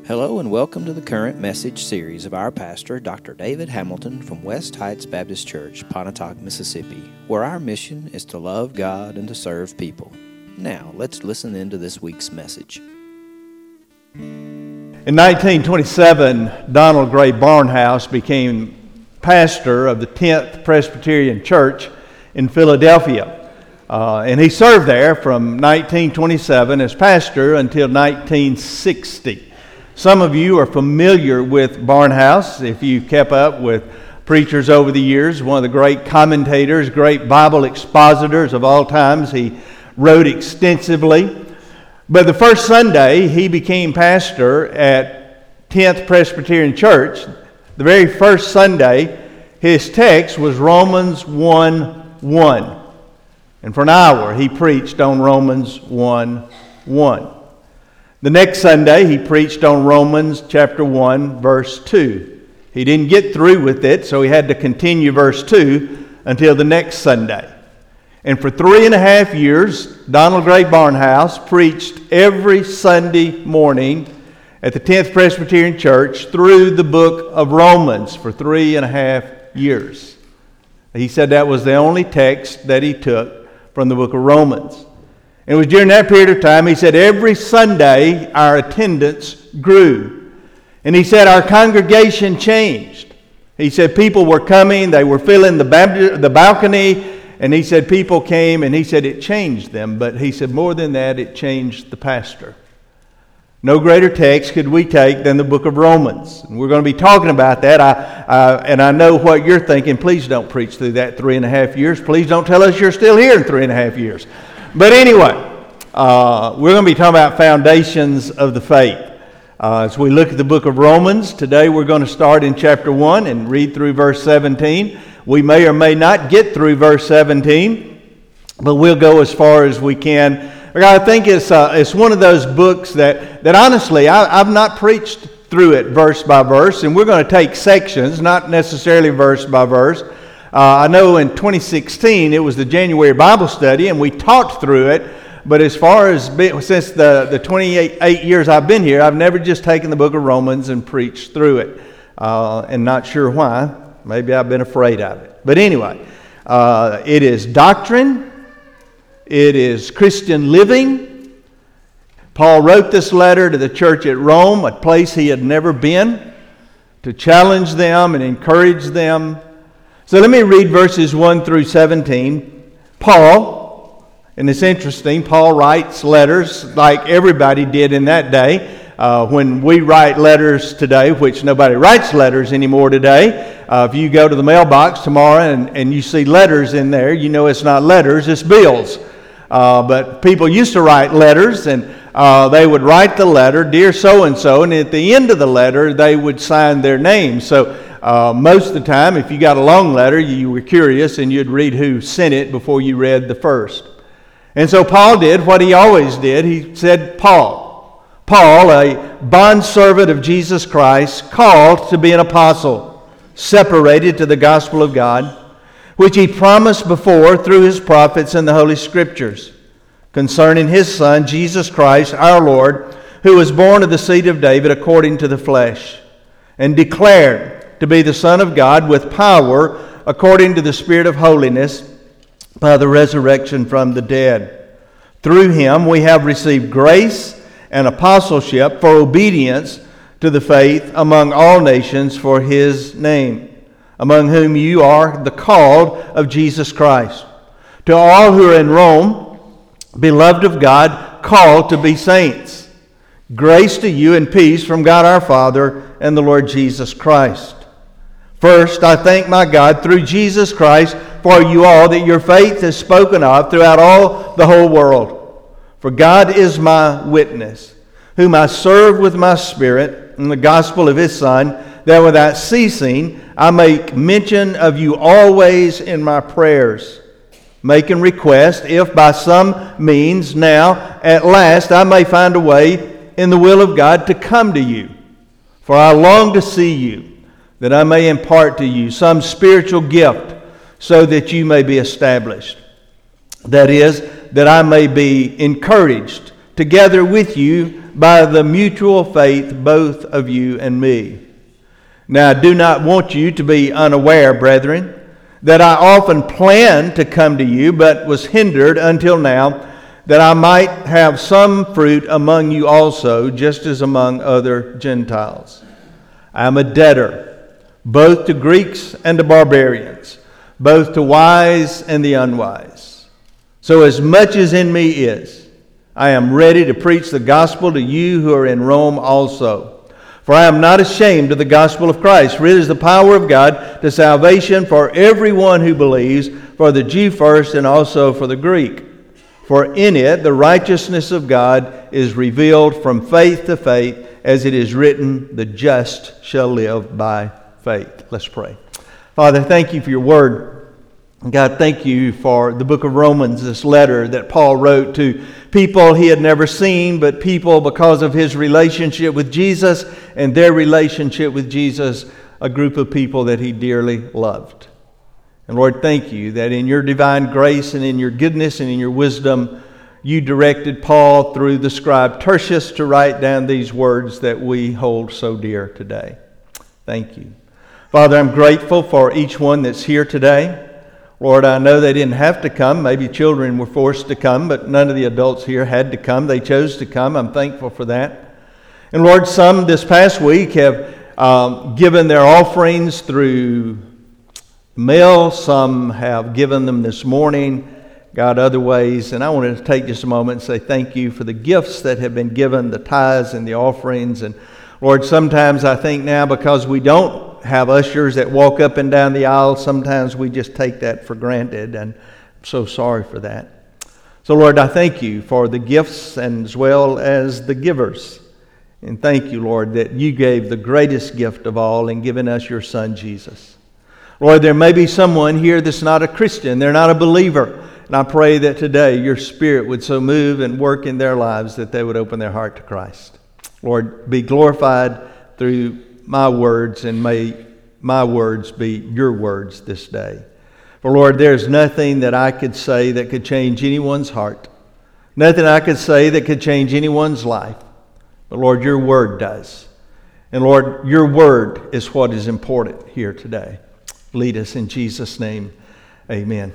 Hello and welcome to the current message series of our pastor, Dr. David Hamilton from West Heights Baptist Church, Pontotoc, Mississippi, where our mission is to love God and to serve people. Now, let's listen into this week's message. In 1927, Donald Gray Barnhouse became pastor of the 10th Presbyterian Church in Philadelphia. And he served there from 1927 as pastor until 1960. Some of you are familiar with Barnhouse if you kept up with preachers over the years. One of the great commentators, great Bible expositors of all times. He wrote extensively. But the first Sunday he became pastor at 10th Presbyterian Church, the very first Sunday, his text was Romans 1:1. And for an hour he preached on Romans 1:1. The next Sunday, he preached on Romans chapter 1, verse 2. He didn't get through with it, so he had to continue verse 2 until the next Sunday. And for 3.5 years, Donald Gray Barnhouse preached every Sunday morning at the 10th Presbyterian Church through the book of Romans for 3.5 years. He said that was the only text that he took from the book of Romans. It was during that period of time, he said, every Sunday our attendance grew. And he said our congregation changed. He said people were coming, they were filling the balcony, and he said people came, and he said it changed them. But he said more than that, it changed the pastor. No greater text could we take than the book of Romans. And we're going to be talking about that. And I know what you're thinking. Please don't preach through that 3.5 years. Please don't tell us you're still here in 3.5 years. But anyway, we're going to be talking about foundations of the faith. As we look at the book of Romans, today we're going to start in chapter 1 and read through verse 17. We may or may not get through verse 17, but we'll go as far as we can. I think it's one of those books that honestly, I've not preached through it verse by verse, and we're going to take sections, not necessarily verse by verse. I know in 2016 it was the January Bible study and we talked through it, but as far as since the 28 years I've been here, I've never just taken the book of Romans and preached through it, and not sure why. Maybe I've been afraid of it. But anyway, it is doctrine, it is Christian living. Paul wrote this letter to the church at Rome, a place he had never been, to challenge them and encourage them. So let me read verses 1 through 17. Paul, and it's interesting, Paul writes letters like everybody did in that day. When we write letters today, which nobody writes letters anymore today, if you go to the mailbox tomorrow and you see letters in there, you know it's not letters, it's bills. But people used to write letters, and they would write the letter, dear so-and-so, and at the end of the letter, they would sign their name. So most of the time, if you got a long letter, you were curious and you'd read who sent it before you read the first. And so Paul did what he always did. He said, Paul, a bondservant of Jesus Christ, called to be an apostle, separated to the gospel of God, which he promised before through his prophets in the Holy Scriptures, concerning his Son, Jesus Christ, our Lord, who was born of the seed of David according to the flesh, and declared to be the Son of God with power according to the Spirit of holiness by the resurrection from the dead. Through him we have received grace and apostleship for obedience to the faith among all nations for his name, among whom you are the called of Jesus Christ. To all who are in Rome, beloved of God, called to be saints, grace to you and peace from God our Father and the Lord Jesus Christ. First, I thank my God through Jesus Christ for you all, that your faith is spoken of throughout all the whole world. For God is my witness, whom I serve with my spirit in the gospel of his Son, that without ceasing I make mention of you always in my prayers, making request, if by some means now at last I may find a way in the will of God to come to you. For I long to see you, that I may impart to you some spiritual gift, so that you may be established. That is, that I may be encouraged together with you by the mutual faith both of you and me. Now I do not want you to be unaware, brethren, that I often planned to come to you, but was hindered until now, that I might have some fruit among you also, just as among other Gentiles. I am a debtor, both to Greeks and to barbarians, both to wise and the unwise. So as much as in me is, I am ready to preach the gospel to you who are in Rome also. For I am not ashamed of the gospel of Christ, for it is the power of God to salvation for everyone who believes, for the Jew first and also for the Greek. For in it the righteousness of God is revealed from faith to faith, as it is written, the just shall live by faith. Let's pray. Father, thank you for your word. God, thank you for the book of Romans, this letter that Paul wrote to people he had never seen, but people, because of his relationship with Jesus and their relationship with Jesus, a group of people that he dearly loved. And Lord, thank you that in your divine grace and in your goodness and in your wisdom, you directed Paul through the scribe Tertius to write down these words that we hold so dear today. Thank you. Father, I'm grateful for each one that's here today. Lord, I know they didn't have to come. Maybe children were forced to come, but none of the adults here had to come. They chose to come. I'm thankful for that. And Lord, some this past week have given their offerings through mail. Some have given them this morning. God, other ways. And I wanted to take just a moment and say thank you for the gifts that have been given, the tithes and the offerings. And Lord, sometimes I think now because we don't have ushers that walk up and down the aisle, sometimes we just take that for granted, and I'm so sorry for that. So Lord, I thank you for the gifts and as well as the givers. And thank you, Lord, that you gave the greatest gift of all in giving us your Son, Jesus. Lord, there may be someone here that's not a Christian, they're not a believer, and I pray that today your Spirit would so move and work in their lives that they would open their heart to Christ. Lord, be glorified through my words, and may my words be your words this day. For Lord, there's nothing that I could say that could change anyone's heart. Nothing I could say that could change anyone's life. But Lord, your word does. And Lord, your word is what is important here today. Lead us in Jesus' name. Amen.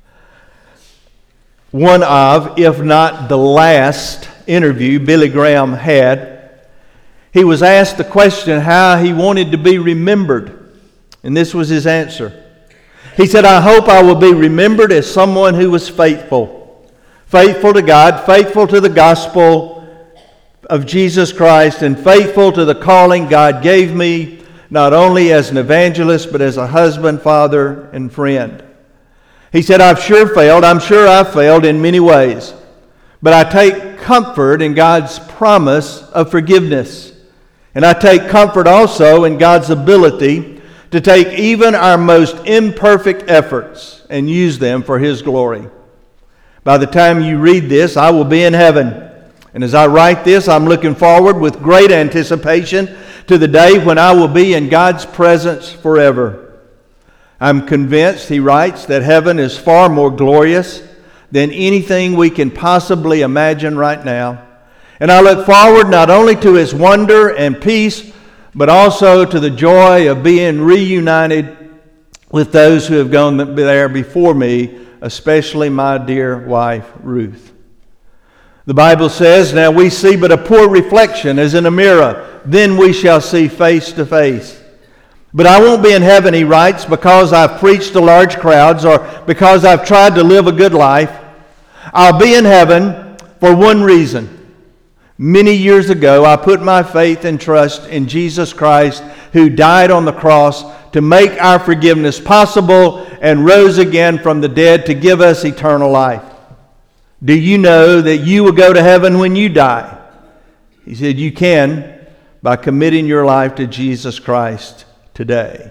One of, if not the last interview Billy Graham had, he was asked the question how he wanted to be remembered. And this was his answer. He said, I hope I will be remembered as someone who was faithful. Faithful to God, faithful to the gospel of Jesus Christ, and faithful to the calling God gave me, not only as an evangelist, but as a husband, father, and friend. He said, I'm sure I've failed in many ways. But I take comfort in God's promise of forgiveness. And I take comfort also in God's ability to take even our most imperfect efforts and use them for His glory. By the time you read this, I will be in heaven. And as I write this, I'm looking forward with great anticipation to the day when I will be in God's presence forever. I'm convinced, he writes, that heaven is far more glorious than anything we can possibly imagine right now. And I look forward not only to its wonder and peace, but also to the joy of being reunited with those who have gone there before me, especially my dear wife, Ruth. The Bible says, now we see but a poor reflection as in a mirror, then we shall see face to face. But I won't be in heaven, he writes, because I've preached to large crowds or because I've tried to live a good life. I'll be in heaven for one reason. Many years ago, I put my faith and trust in Jesus Christ, who died on the cross to make our forgiveness possible and rose again from the dead to give us eternal life. Do you know that you will go to heaven when you die? He said you can by committing your life to Jesus Christ today.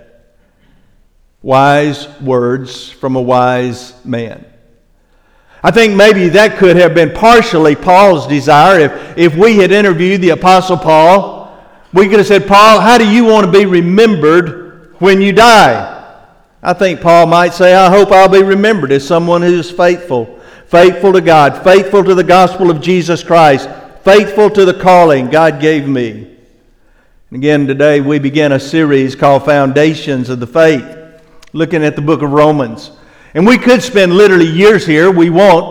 Wise words from a wise man. I think maybe that could have been partially Paul's desire. If we had interviewed the Apostle Paul, we could have said, Paul, how do you want to be remembered when you die? I think Paul might say, I hope I'll be remembered as someone who is faithful. Faithful to God, faithful to the gospel of Jesus Christ, faithful to the calling God gave me. And again, today we begin a series called Foundations of the Faith, looking at the book of Romans. And we could spend literally years here. We won't.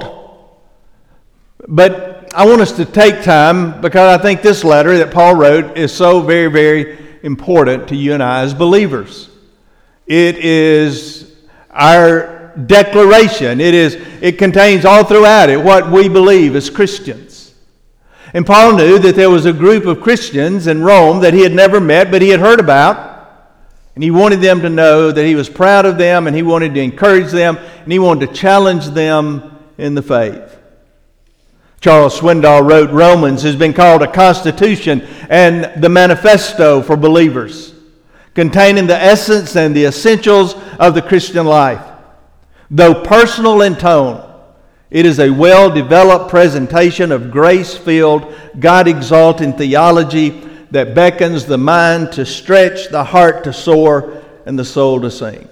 But I want us to take time because I think this letter that Paul wrote is so very, very important to you and I as believers. It is our declaration. It contains all throughout it what we believe as Christians. And Paul knew that there was a group of Christians in Rome that he had never met, but he had heard about. And he wanted them to know that he was proud of them, and he wanted to encourage them, and he wanted to challenge them in the faith. Charles Swindoll wrote, Romans has been called a constitution and the manifesto for believers, containing the essence and the essentials of the Christian life. Though personal in tone, it is a well-developed presentation of grace-filled, God-exalting theology that beckons the mind to stretch, the heart to soar, and the soul to sing.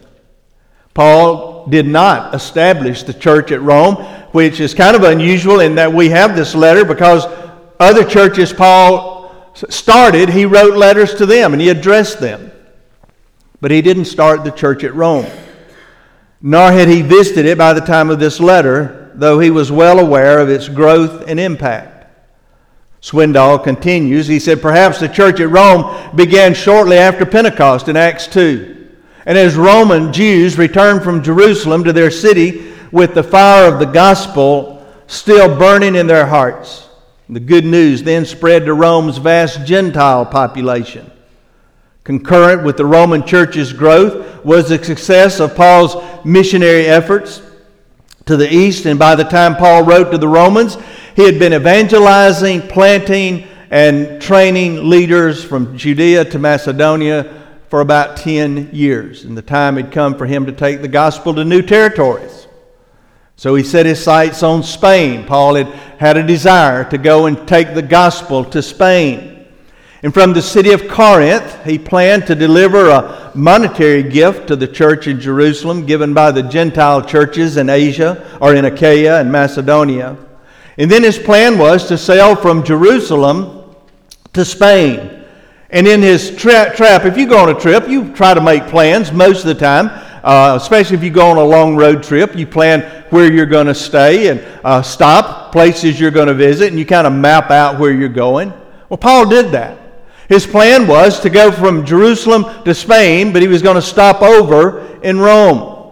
Paul did not establish the church at Rome, which is kind of unusual in that we have this letter because other churches Paul started, he wrote letters to them and he addressed them. But he didn't start the church at Rome, nor had he visited it by the time of this letter, though he was well aware of its growth and impact. Swindoll continues, he said, perhaps the church at Rome began shortly after Pentecost in Acts 2. And as Roman Jews returned from Jerusalem to their city with the fire of the gospel still burning in their hearts, the good news then spread to Rome's vast Gentile population. Concurrent with the Roman church's growth was the success of Paul's missionary efforts to the east, and by the time Paul wrote to the Romans, he had been evangelizing, planting, and training leaders from Judea to Macedonia for about 10 years. And the time had come for him to take the gospel to new territories. So he set his sights on Spain. Paul had a desire to go and take the gospel to Spain. And from the city of Corinth, he planned to deliver a monetary gift to the church in Jerusalem given by the Gentile churches in Asia or in Achaia and Macedonia. And then his plan was to sail from Jerusalem to Spain. And in his trap, if you go on a trip, you try to make plans most of the time, especially if you go on a long road trip. You plan where you're going to stay and stop, places you're going to visit, and you kind of map out where you're going. Well, Paul did that. His plan was to go from Jerusalem to Spain, but he was going to stop over in Rome,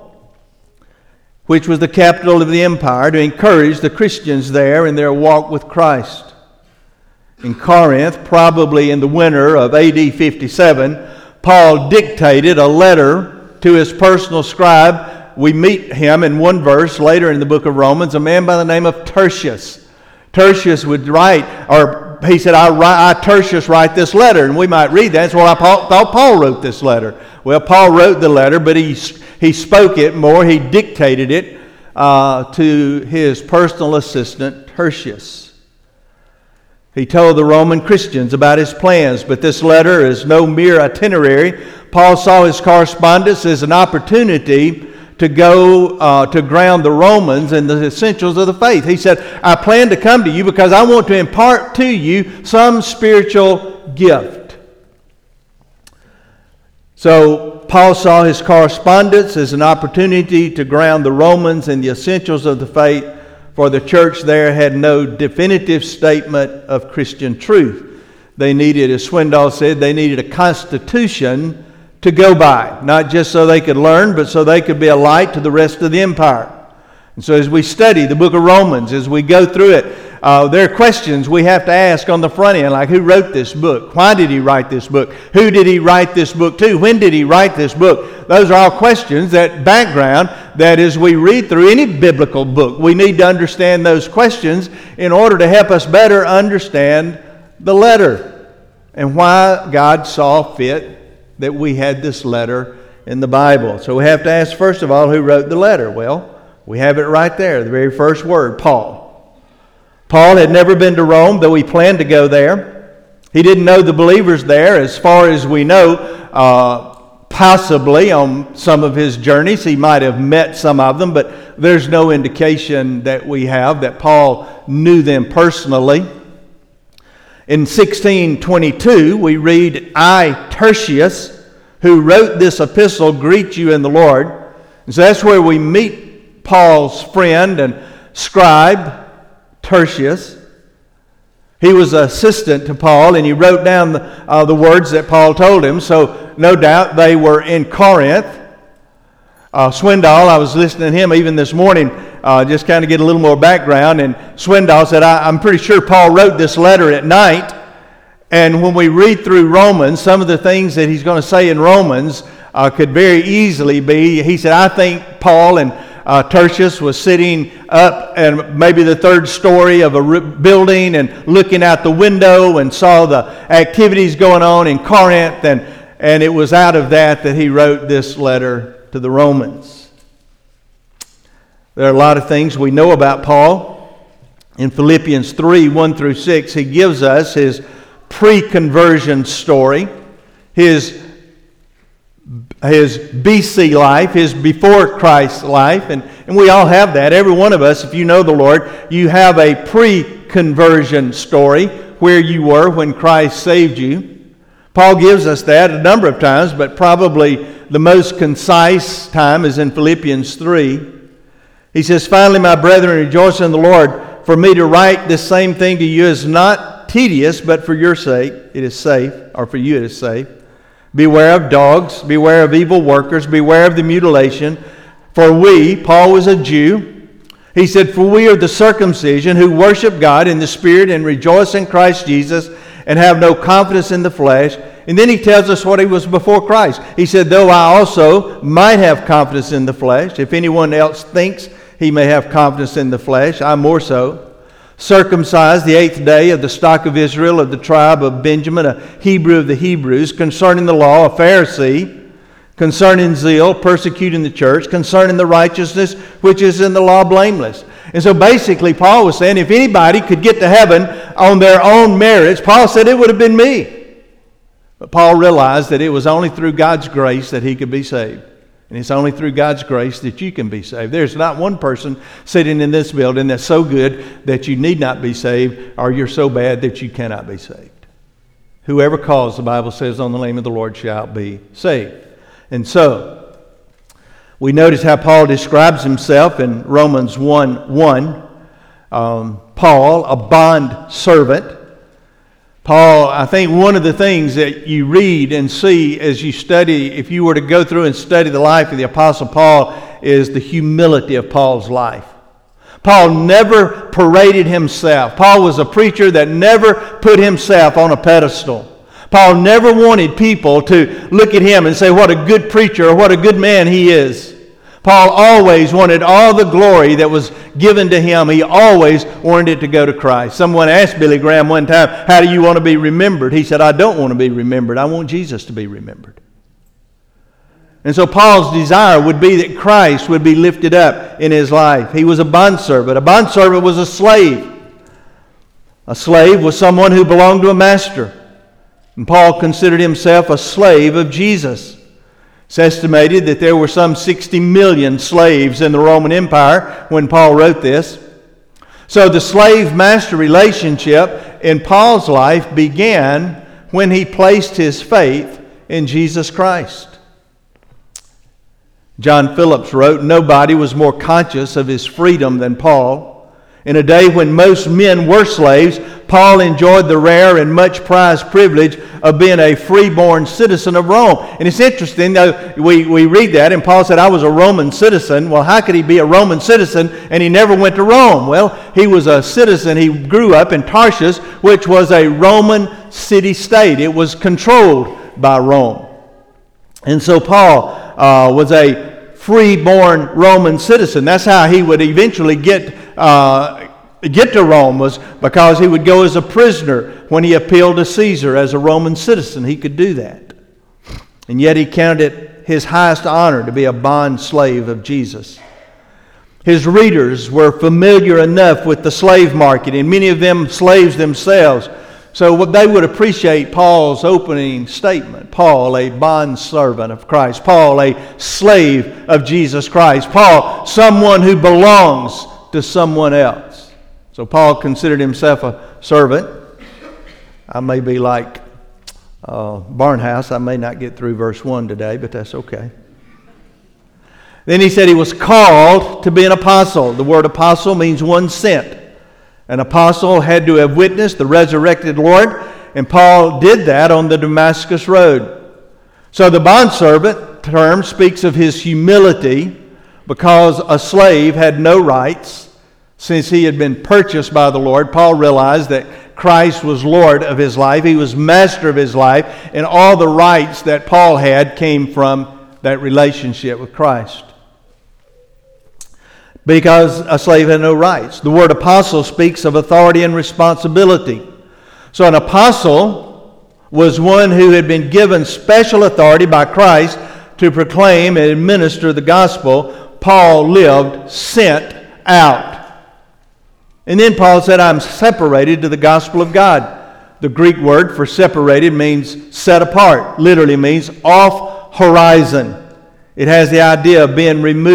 which was the capital of the empire, to encourage the Christians there in their walk with Christ. In Corinth, probably in the winter of AD 57, Paul dictated a letter to his personal scribe. We meet him in one verse later in the book of Romans, a man by the name of Tertius. Tertius would write, or he said, I Tertius, write this letter. And we might read that. That's why I thought Paul wrote this letter. Well, Paul wrote the letter, but he spoke it more. He dictated it to his personal assistant, Tertius. He told the Roman Christians about his plans, but this letter is no mere itinerary. Paul saw his correspondence as an opportunity to go to ground the Romans in the essentials of the faith. He said, I plan to come to you because I want to impart to you some spiritual gift. So Paul saw his correspondence as an opportunity to ground the Romans in the essentials of the faith, for the church there had no definitive statement of Christian truth. They needed, as Swindoll said, they needed a constitution to go by, not just so they could learn, but so they could be a light to the rest of the empire. And so as we study the book of Romans, as we go through it, there are questions we have to ask on the front end, like who wrote this book? Why did he write this book? Who did he write this book to? When did he write this book? Those are all questions, that background, that as we read through any biblical book, we need to understand those questions in order to help us better understand the letter and why God saw fit that we had this letter in the Bible. So we have to ask, first of all, who wrote the letter? Well, we have it right there, the very first word, Paul. Paul had never been to Rome, though he planned to go there. He didn't know the believers there, as far as we know. Possibly on some of his journeys he might have met some of them, but there's no indication that we have that Paul knew them personally. In 1622, we read, I, Tertius, who wrote this epistle, greet you in the Lord. And so that's where we meet Paul's friend and scribe, Tertius. He was an assistant to Paul, and he wrote down the words that Paul told him. So no doubt they were in Corinth. Swindoll, I was listening to him even this morning, just kind of get a little more background. And Swindoll said, I'm pretty sure Paul wrote this letter at night. And when we read through Romans, some of the things that he's going to say in Romans could very easily be, he said, I think Paul and Tertius was sitting up and maybe the third story of a building and looking out the window and saw the activities going on in Corinth, and it was out of that he wrote this letter to the Romans. There are a lot of things we know about Paul. In Philippians 3, 1 through 6, he gives us his pre-conversion story, his BC life, his before Christ life, and we all have that. Every one of us, if you know the Lord, you have a pre-conversion story where you were when Christ saved you. Paul gives us that a number of times, but probably the most concise time is in Philippians 3. He says, finally, my brethren, rejoice in the Lord. For me to write this same thing to you is not tedious, but for your sake it is safe, or for you it is safe. Beware of dogs, beware of evil workers, beware of the mutilation. For we, Paul was a Jew, he said, for we are the circumcision who worship God in the Spirit and rejoice in Christ Jesus and have no confidence in the flesh. And then he tells us what he was before Christ. He said, though I also might have confidence in the flesh, if anyone else thinks he may have confidence in the flesh, I more so. Circumcised the 8th day of the stock of Israel, of the tribe of Benjamin, a Hebrew of the Hebrews, concerning the law, a Pharisee, concerning zeal, persecuting the church, concerning the righteousness which is in the law, blameless. And so basically Paul was saying, if anybody could get to heaven on their own merits, Paul said it would have been me. But Paul realized that it was only through God's grace that he could be saved. And it's only through God's grace that you can be saved. There's not one person sitting in this building that's so good that you need not be saved, or you're so bad that you cannot be saved. Whoever calls, the Bible says, on the name of the Lord shall be saved. And so, we notice how Paul describes himself in Romans 1:1. Paul, a bond servant. Paul, I think one of the things that you read and see as you study, if you were to go through and study the life of the Apostle Paul, is the humility of Paul's life. Paul never paraded himself. Paul was a preacher that never put himself on a pedestal. Paul never wanted people to look at him and say, what a good preacher or what a good man he is. Paul always wanted all the glory that was given to him. He always wanted it to go to Christ. Someone asked Billy Graham one time, how do you want to be remembered? He said, I don't want to be remembered. I want Jesus to be remembered. And so Paul's desire would be that Christ would be lifted up in his life. He was a bondservant. A bondservant was a slave. A slave was someone who belonged to a master. And Paul considered himself a slave of Jesus. It's estimated that there were some 60 million slaves in the Roman Empire when Paul wrote this. So the slave-master relationship in Paul's life began when he placed his faith in Jesus Christ. John Phillips wrote, nobody was more conscious of his freedom than Paul. In a day when most men were slaves, Paul enjoyed the rare and much prized privilege of being a freeborn citizen of Rome. And it's interesting, though, we read that, and Paul said, I was a Roman citizen. Well, how could he be a Roman citizen and he never went to Rome? Well, he was a citizen. He grew up in Tarsus, which was a Roman city-state. It was controlled by Rome. And so Paul was a freeborn Roman citizen. That's how he would eventually get to Rome, was because he would go as a prisoner when he appealed to Caesar as a Roman citizen. He could do that. And yet he counted it his highest honor to be a bond slave of Jesus. His readers were familiar enough with the slave market, and many of them slaves themselves. So they would appreciate Paul's opening statement. Paul, a bondservant of Christ. Paul, a slave of Jesus Christ. Paul, someone who belongs to someone else. So Paul considered himself a servant. I may be like Barnhouse. I may not get through verse 1 today, but that's okay. Then he said he was called to be an apostle. The word apostle means one sent. An apostle had to have witnessed the resurrected Lord, and Paul did that on the Damascus Road. So the bondservant term speaks of his humility, because a slave had no rights. Since he had been purchased by the Lord, Paul realized that Christ was Lord of his life. He was master of his life, and all the rights that Paul had came from that relationship with Christ. Because a slave had no rights. The word apostle speaks of authority and responsibility. So an apostle was one who had been given special authority by Christ to proclaim and administer the gospel. Paul lived sent out. And then Paul said, I'm separated to the gospel of God. The Greek word for separated means set apart. Literally means off horizon. It has the idea of being removed